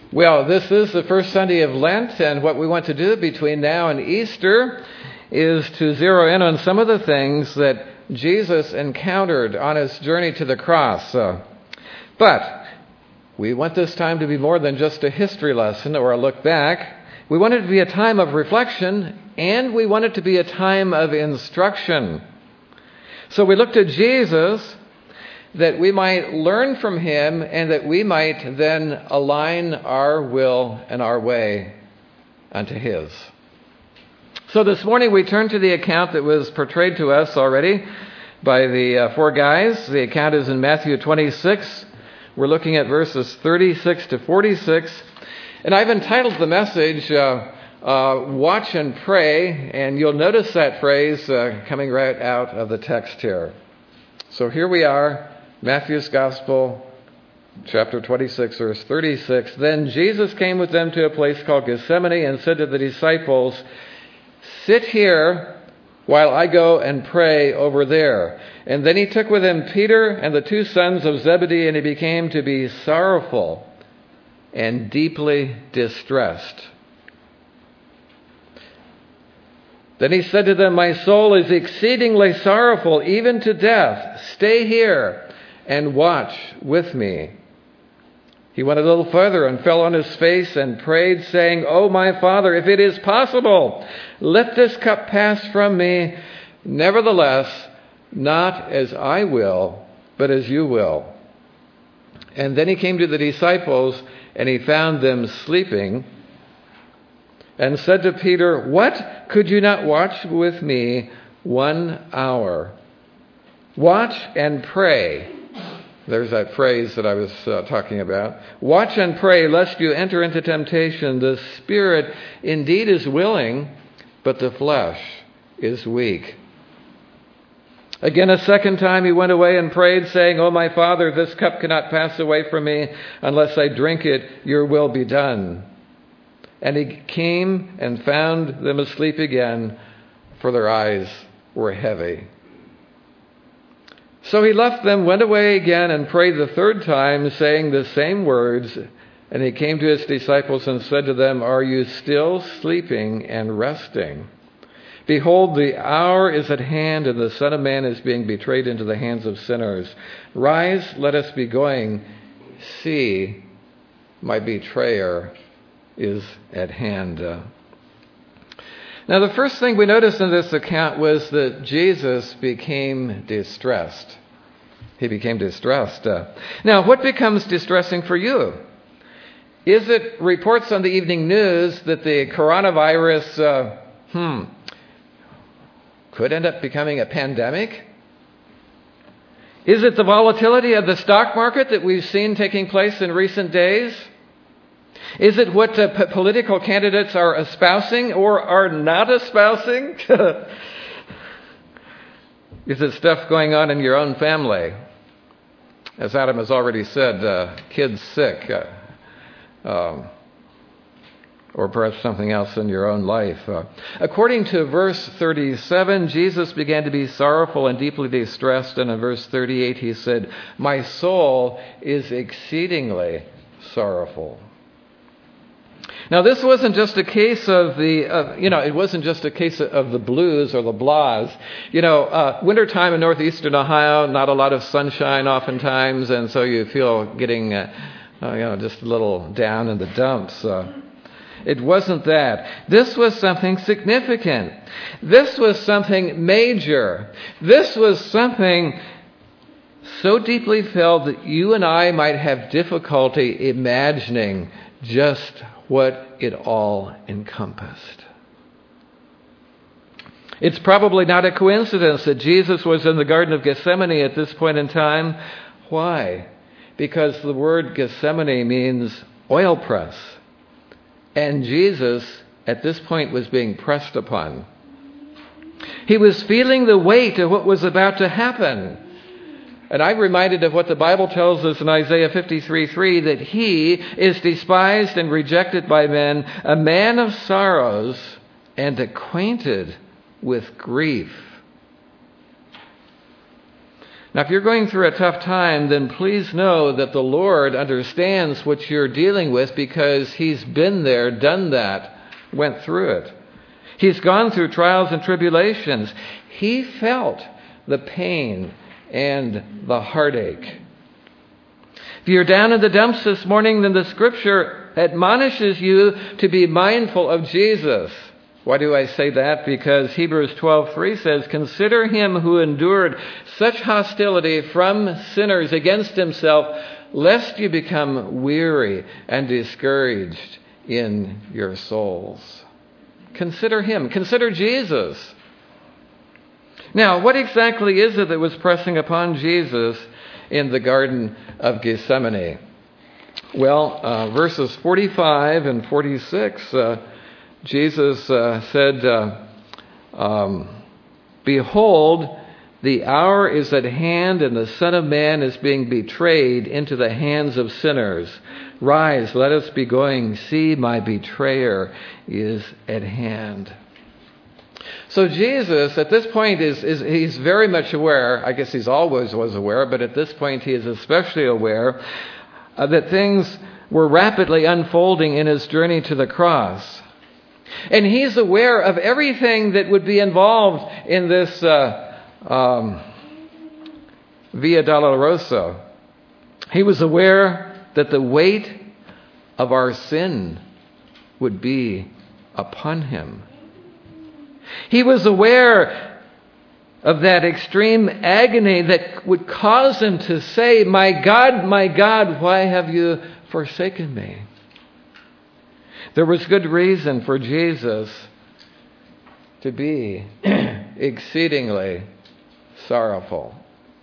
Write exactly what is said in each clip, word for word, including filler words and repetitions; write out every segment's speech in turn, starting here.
Well, this is the first Sunday of Lent, and what we want to do between now and Easter is to zero in on some of the things that Jesus encountered on his journey to the cross. Uh, but we want this time to be more than just a history lesson or a look back. We want it to be a time of reflection, and we want it to be a time of instruction. So we look to Jesus that we might learn from him and that we might then align our will and our way unto his. So this morning we turn to the account that was portrayed to us already by the uh, four guys. The account is in Matthew twenty-six. We're looking at verses thirty-six to forty-six. And I've entitled the message, uh, uh, Watch and Pray, and you'll notice that phrase uh, coming right out of the text here. So here we are, Matthew's Gospel, chapter twenty-six, verse thirty-six. Then Jesus came with them to a place called Gethsemane and said to the disciples, "Sit here while I go and pray over there." And then he took with him Peter and the two sons of Zebedee, and he became to be sorrowful and deeply distressed. Then he said to them, "My soul is exceedingly sorrowful, even to death. Stay here and watch with me." He went a little further and fell on his face and prayed, saying, "Oh, my Father, if it is possible, let this cup pass from me. Nevertheless, not as I will, but as you will." And then he came to the disciples, and he found them sleeping, and said to Peter, "What? Could you not watch with me one hour? Watch and pray." There's that phrase that I was uh, talking about. "Watch and pray, lest you enter into temptation. The spirit indeed is willing, but the flesh is weak." Again, a second time he went away and prayed, saying, "Oh, my Father, this cup cannot pass away from me unless I drink it. Your will be done." And he came and found them asleep again, for their eyes were heavy. So he left them, went away again, and prayed the third time, saying the same words. And he came to his disciples and said to them, "Are you still sleeping and resting? Behold, the hour is at hand, and the Son of Man is being betrayed into the hands of sinners. Rise, let us be going. See, my betrayer is at hand." Uh, now, the first thing we noticed in this account was that Jesus became distressed. He became distressed. Uh, now, what becomes distressing for you? Is it reports on the evening news that the coronavirus, uh, hmm, could end up becoming a pandemic? Is it the volatility of the stock market that we've seen taking place in recent days? Is it what uh, p- political candidates are espousing or are not espousing? Is it stuff going on in your own family? As Adam has already said, uh, kids sick, uh, um, or perhaps something else in your own life. Uh, according to verse thirty-seven, Jesus began to be sorrowful and deeply distressed, and in verse thirty-eight he said, "My soul is exceedingly sorrowful." Now, this wasn't just a case of the, uh, you know, it wasn't just a case of the blues or the blahs. You know, uh, wintertime in northeastern Ohio, not a lot of sunshine oftentimes, and so you feel getting, uh, uh, you know, just a little down in the dumps. Uh, it wasn't that. This was something significant. This was something major. This was something so deeply felt that you and I might have difficulty imagining just what it all encompassed. It's probably not a coincidence that Jesus was in the Garden of Gethsemane at this point in time. Why? Because the word Gethsemane means oil press. And Jesus, at this point, was being pressed upon. He was feeling the weight of what was about to happen. And I'm reminded of what the Bible tells us in Isaiah fifty-three three, that he is despised and rejected by men, a man of sorrows and acquainted with grief. Now, if you're going through a tough time, then please know that the Lord understands what you're dealing with because He's been there, done that, went through it. He's gone through trials and tribulations. He felt the pain and the heartache. If you're down in the dumps this morning, then the Scripture admonishes you to be mindful of Jesus. Why do I say that? Because Hebrews twelve three says, "Consider him who endured such hostility from sinners against himself, lest you become weary and discouraged in your souls." Consider him. Consider Jesus. Now, what exactly is it that was pressing upon Jesus in the Garden of Gethsemane? Well, uh, verses forty-five and forty-six, uh, Jesus uh, said, uh, um, "Behold, the hour is at hand, and the Son of Man is being betrayed into the hands of sinners. Rise, let us be going. See, my betrayer is at hand." So Jesus, at this point, is, is he's very much aware. I guess he's always was aware, but at this point he is especially aware uh, that things were rapidly unfolding in his journey to the cross. And he's aware of everything that would be involved in this uh, um, Via Dolorosa. He was aware that the weight of our sin would be upon him. He was aware of that extreme agony that would cause him to say, "My God, my God, why have you forsaken me?" There was good reason for Jesus to be exceedingly sorrowful.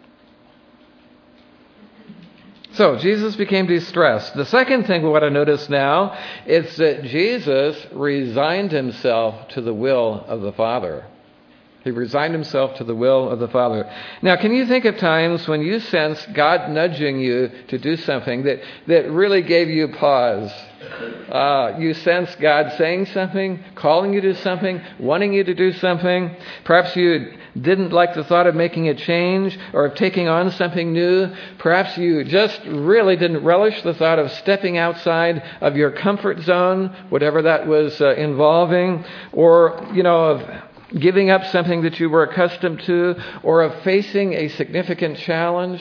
So Jesus became distressed. The second thing we want to notice now is that Jesus resigned himself to the will of the Father. He resigned himself to the will of the Father. Now, can you think of times when you sense God nudging you to do something that, that really gave you pause? Uh, you sense God saying something, calling you to something, wanting you to do something. Perhaps you didn't like the thought of making a change or of taking on something new. Perhaps you just really didn't relish the thought of stepping outside of your comfort zone, whatever that was uh, involving, or, you know, of giving up something that you were accustomed to, or of facing a significant challenge.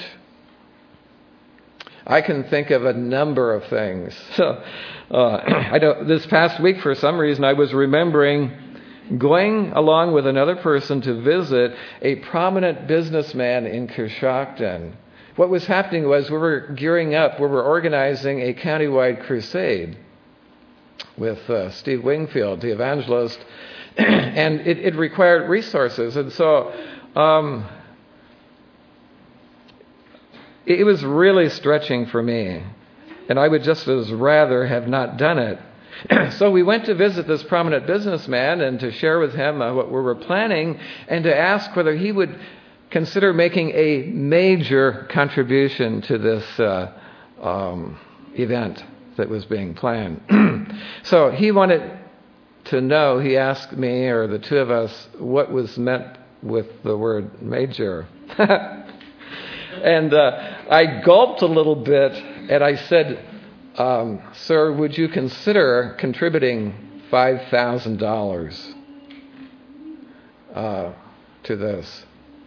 I can think of a number of things. So, uh, I don't, this past week, for some reason, I was remembering going along with another person to visit a prominent businessman in Coshocton. What was happening was we were gearing up, we were organizing a countywide crusade with uh, Steve Wingfield, the evangelist, and it, it required resources. And so um, it, it was really stretching for me. And I would just as rather have not done it. So we went to visit this prominent businessman and to share with him uh, what we were planning and to ask whether he would consider making a major contribution to this uh, um, event that was being planned. So he wanted to know, he asked me or the two of us, what was meant with the word major. And uh, I gulped a little bit and I said, um, "Sir, would you consider contributing five thousand dollars uh, to this?"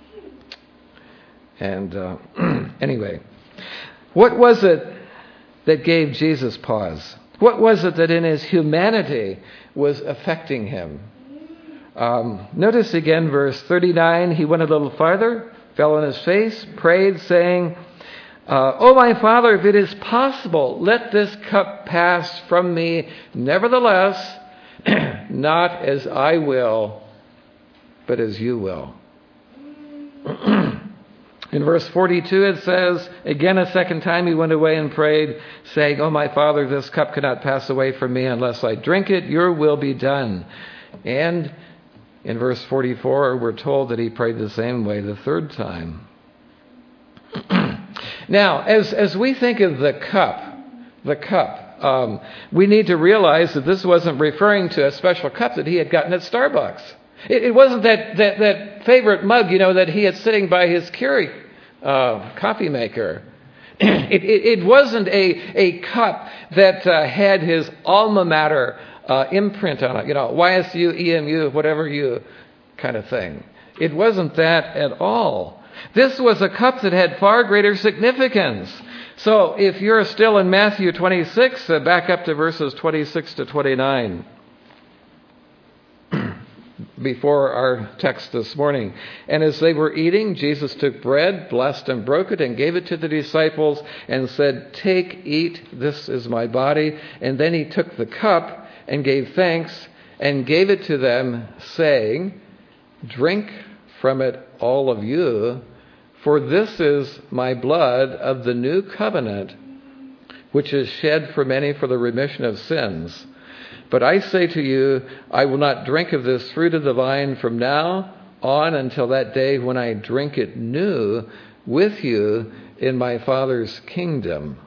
And uh, anyway, what was it that gave Jesus pause? What was it that in his humanity was affecting him? Um, notice again verse thirty-nine. He went a little farther, fell on his face, prayed, saying, uh, "Oh, my Father, if it is possible, let this cup pass from me. Nevertheless, not as I will, but as you will." In verse forty-two it says, again a second time he went away and prayed, saying, "Oh, my Father, this cup cannot pass away from me unless I drink it. Your will be done." And in verse forty-four, we're told that he prayed the same way the third time. Now, as, as we think of the cup, the cup, um, we need to realize that this wasn't referring to a special cup that he had gotten at Starbucks. It, it wasn't that, that, that favorite mug, you know, that he had sitting by his Keurig uh, coffee maker. It, it, it wasn't a, a cup that uh, had his alma mater uh, imprint on it, you know, Y S U, E M U, whatever you kind of thing. It wasn't that at all. This was a cup that had far greater significance. So if you're still in Matthew twenty-six, uh, back up to verses twenty-six to twenty-nine. Before our text this morning. And as they were eating, Jesus took bread, blessed and broke it, and gave it to the disciples, and said, "Take, eat, this is my body." And then he took the cup and gave thanks, and gave it to them, saying, "Drink from it, all of you, for this is my blood of the new covenant, which is shed for many for the remission of sins. But I say to you, I will not drink of this fruit of the vine from now on until that day when I drink it new with you in my Father's kingdom."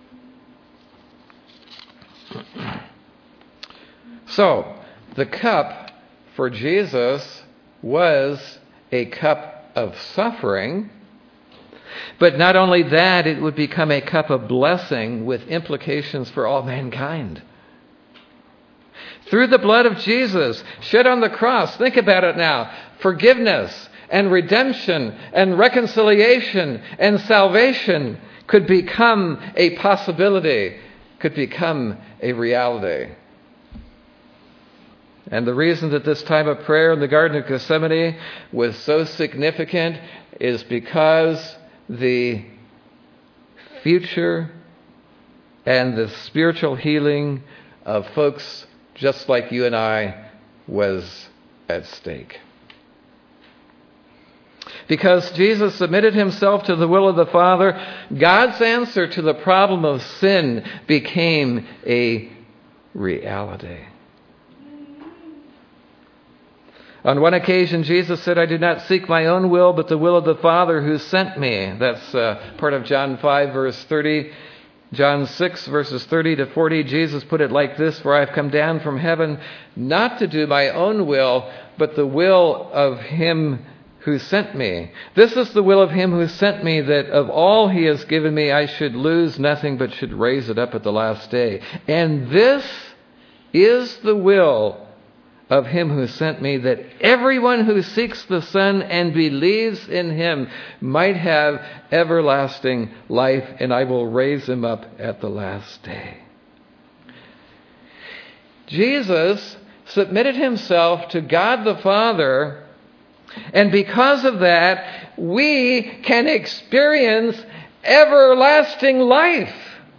So, the cup for Jesus was a cup of suffering. But not only that, it would become a cup of blessing with implications for all mankind. Through the blood of Jesus shed on the cross, think about it now, forgiveness and redemption and reconciliation and salvation could become a possibility, could become a reality. And the reason that this time of prayer in the Garden of Gethsemane was so significant is because the future and the spiritual healing of folks just like you and I was at stake. Because Jesus submitted himself to the will of the Father, God's answer to the problem of sin became a reality. On one occasion, Jesus said, "I did not seek my own will, but the will of the Father who sent me." That's uh, part of John five, verse thirty. John six, verses thirty to forty, Jesus put it like this, "For I have come down from heaven not to do my own will, but the will of him who sent me. This is the will of him who sent me, that of all he has given me, I should lose nothing, but should raise it up at the last day. And this is the will of him who sent me, that everyone who seeks the Son and believes in him might have everlasting life, and I will raise him up at the last day." Jesus submitted himself to God the Father, and because of that, we can experience everlasting life.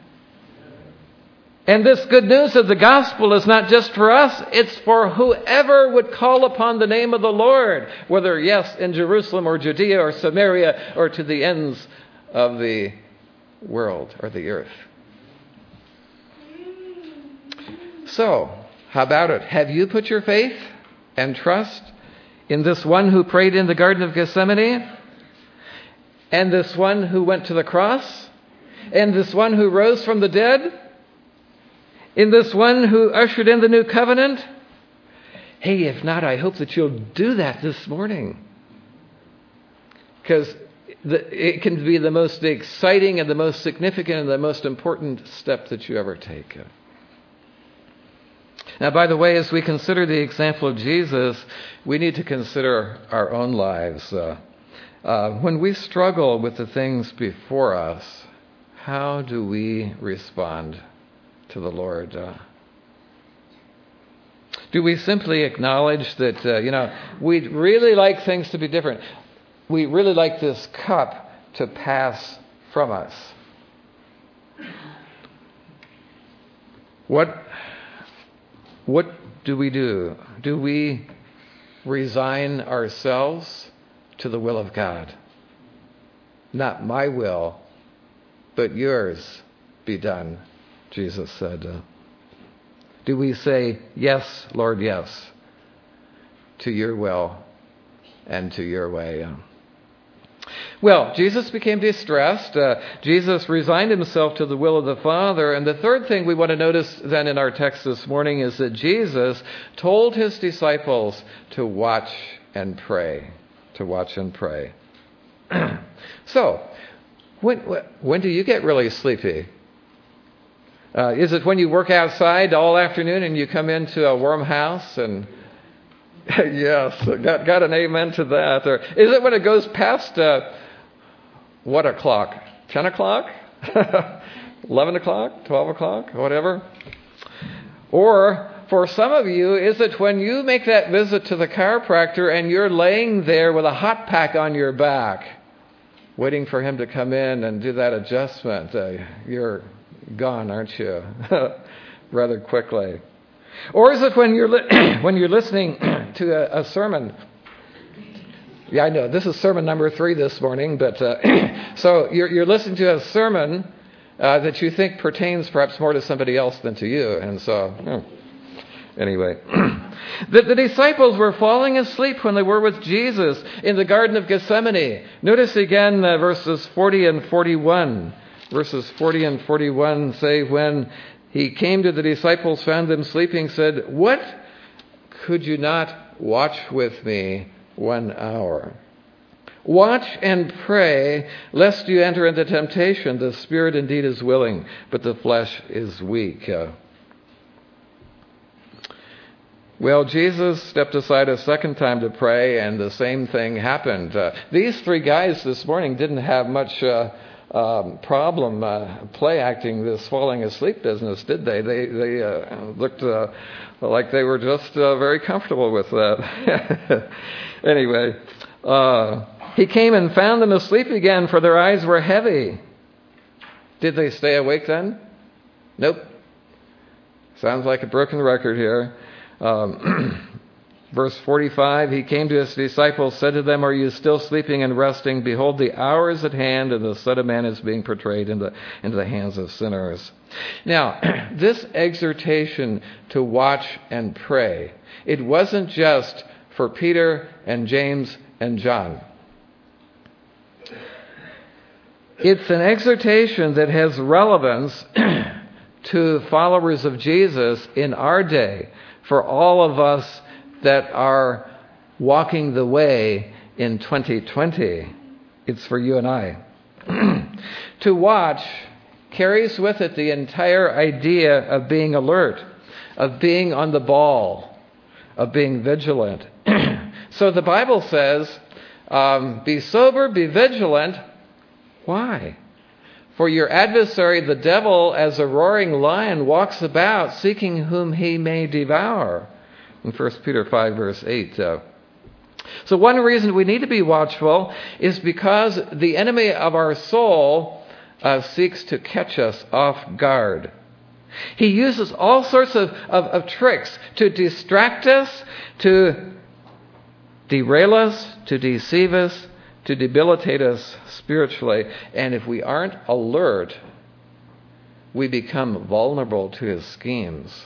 And this good news of the gospel is not just for us, it's for whoever would call upon the name of the Lord, whether, yes, in Jerusalem or Judea or Samaria or to the ends of the world or the earth. So, how about it? Have you put your faith and trust in this one who prayed in the Garden of Gethsemane? And this one who went to the cross? And this one who rose from the dead? In this one who ushered in the new covenant? Hey, if not, I hope that you'll do that this morning. Because it can be the most exciting and the most significant and the most important step that you ever take. Now, by the way, as we consider the example of Jesus, we need to consider our own lives. Uh, uh, when we struggle with the things before us, how do we respond to the Lord? Uh, do we simply acknowledge that, uh, you know, we'd really like things to be different? We really like this cup to pass from us. What, what do we do? Do we resign ourselves to the will of God? Not my will, but yours be done, Jesus said. Uh, do we say, "Yes, Lord, yes, to your will and to your way"? Uh, well, Jesus became distressed. Uh, Jesus resigned himself to the will of the Father. And the third thing we want to notice then in our text this morning is that Jesus told his disciples to watch and pray. To watch and pray. So, when, when do you get really sleepy? Uh, is it when you work outside all afternoon and you come into a warm house and... Yes, got, got an amen to that. Or is it when it goes past, uh, what o'clock? ten o'clock? eleven o'clock? twelve o'clock? Whatever? Or, for some of you, is it when you make that visit to the chiropractor and you're laying there with a hot pack on your back, waiting for him to come in and do that adjustment? Uh, you're gone, aren't you? Rather quickly. Or is it when you're li- when you're listening to a, a sermon? Yeah, I know this is sermon number three this morning, but uh, so you're you're listening to a sermon uh, that you think pertains perhaps more to somebody else than to you, and so hmm. anyway, the, the disciples were falling asleep when they were with Jesus in the Garden of Gethsemane. Notice again uh, verses forty and forty-one. Verses forty and forty-one say, when he came to the disciples, found them sleeping, said, "What? Could you not watch with me one hour? Watch and pray, lest you enter into temptation. The spirit indeed is willing, but the flesh is weak." Uh, well, Jesus stepped aside a second time to pray, and the same thing happened. Uh, these three guys this morning didn't have much... Uh, Um, problem uh, play acting this falling asleep business, did they? They they uh, looked uh, like they were just uh, very comfortable with that. Anyway, uh, he came and found them asleep again, for their eyes were heavy. Did they stay awake then? Nope. Sounds like a broken record here. Um, Verse forty-five, he came to his disciples, said to them, "Are you still sleeping and resting? Behold, the hour is at hand, and the Son of Man is being portrayed into, into the hands of sinners." Now, this exhortation to watch and pray, it wasn't just for Peter and James and John. It's an exhortation that has relevance to followers of Jesus in our day, for all of us that are walking the way in twenty twenty. It's for you and I. To watch carries with it the entire idea of being alert, of being on the ball, of being vigilant. So the Bible says, um, be sober, be vigilant. Why? For your adversary, the devil, as a roaring lion, walks about, seeking whom he may devour. In First Peter five, verse eight. Uh, so one reason we need to be watchful is because the enemy of our soul uh, seeks to catch us off guard. He uses all sorts of, of, of tricks to distract us, to derail us, to deceive us, to debilitate us spiritually. And if we aren't alert, we become vulnerable to his schemes.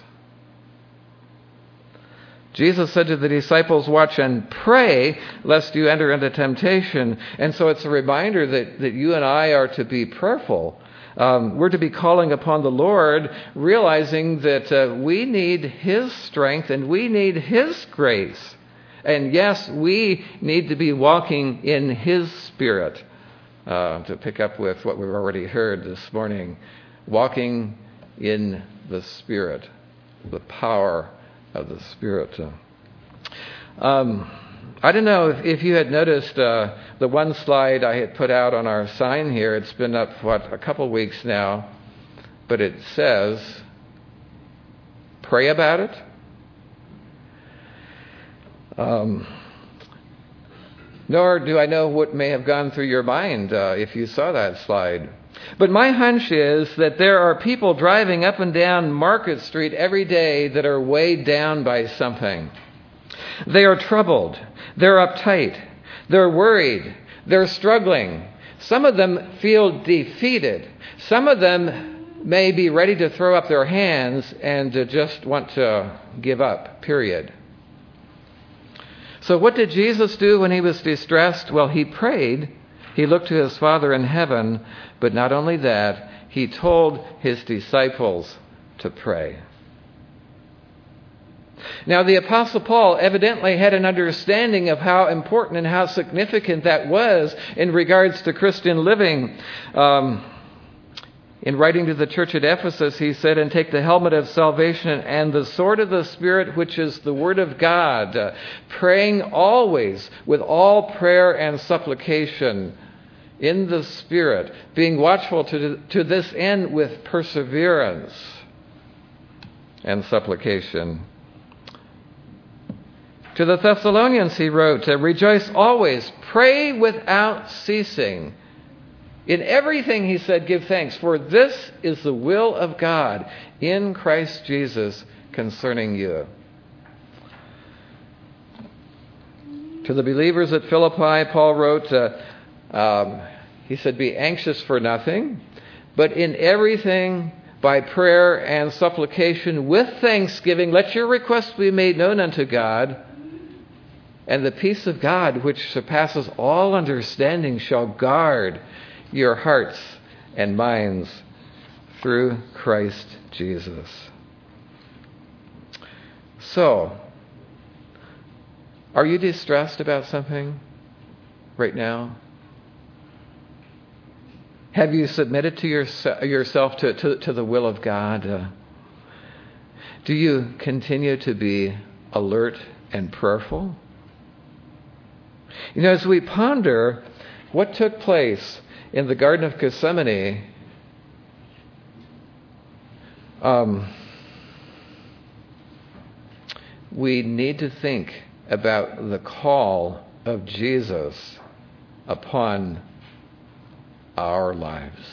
Jesus said to the disciples, "Watch and pray, lest you enter into temptation." And so it's a reminder that, that you and I are to be prayerful. Um, we're to be calling upon the Lord, realizing that uh, we need his strength and we need his grace. And yes, we need to be walking in his spirit. Uh, to pick up with what we've already heard this morning, walking in the Spirit, the power of the Spirit. Um, I don't know if, if you had noticed uh, the one slide I had put out on our sign here. It's been up, what, a couple weeks now. But it says, pray about it. Um, nor do I know what may have gone through your mind uh, if you saw that slide. But my hunch is that there are people driving up and down Market Street every day that are weighed down by something. They are troubled. They're uptight. They're worried. They're struggling. Some of them feel defeated. Some of them may be ready to throw up their hands and to just want to give up, period. So what did Jesus do when he was distressed? Well, he prayed. He looked to his Father in heaven. But not only that, he told his disciples to pray. Now, the Apostle Paul evidently had an understanding of how important and how significant that was in regards to Christian living. Um, in writing to the church at Ephesus, he said, "And take the helmet of salvation and the sword of the Spirit, which is the Word of God, uh, praying always with all prayer and supplication in the Spirit, being watchful to, to this end with perseverance and supplication." To the Thessalonians he wrote, "Rejoice always, pray without ceasing. In everything," he said, "give thanks, for this is the will of God in Christ Jesus concerning you." To the believers at Philippi, Paul wrote, uh, um, he said, "Be anxious for nothing, but in everything by prayer and supplication with thanksgiving, let your requests be made known unto God. And the peace of God, which surpasses all understanding, shall guard your hearts and minds through Christ Jesus." So, are you distressed about something right now? Have you submitted to your, yourself to, to, to the will of God? Uh, do you continue to be alert and prayerful? You know, as we ponder what took place in the Garden of Gethsemane, um, we need to think about the call of Jesus upon our lives.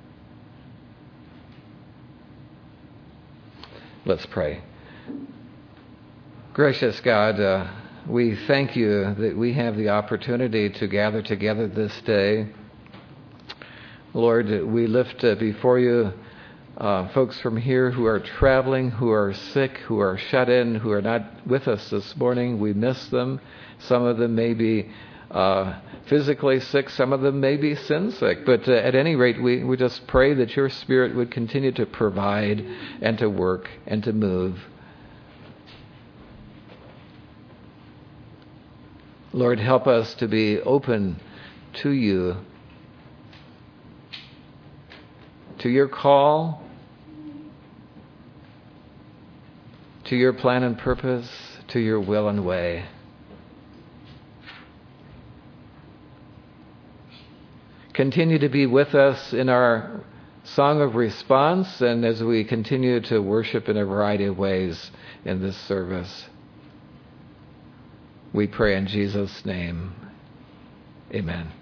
Let's pray. Gracious God, uh, we thank you that we have the opportunity to gather together this day. Lord, we lift uh, before you uh, folks from here who are traveling, who are sick, who are shut in, who are not with us this morning. We miss them. Some of them may be uh, physically sick. Some of them may be sin sick. But uh, at any rate, we, we just pray that your Spirit would continue to provide and to work and to move. Lord, help us to be open to you, to your call, to your plan and purpose, to your will and way. Continue to be with us in our song of response and as we continue to worship in a variety of ways in this service. We pray in Jesus' name. Amen.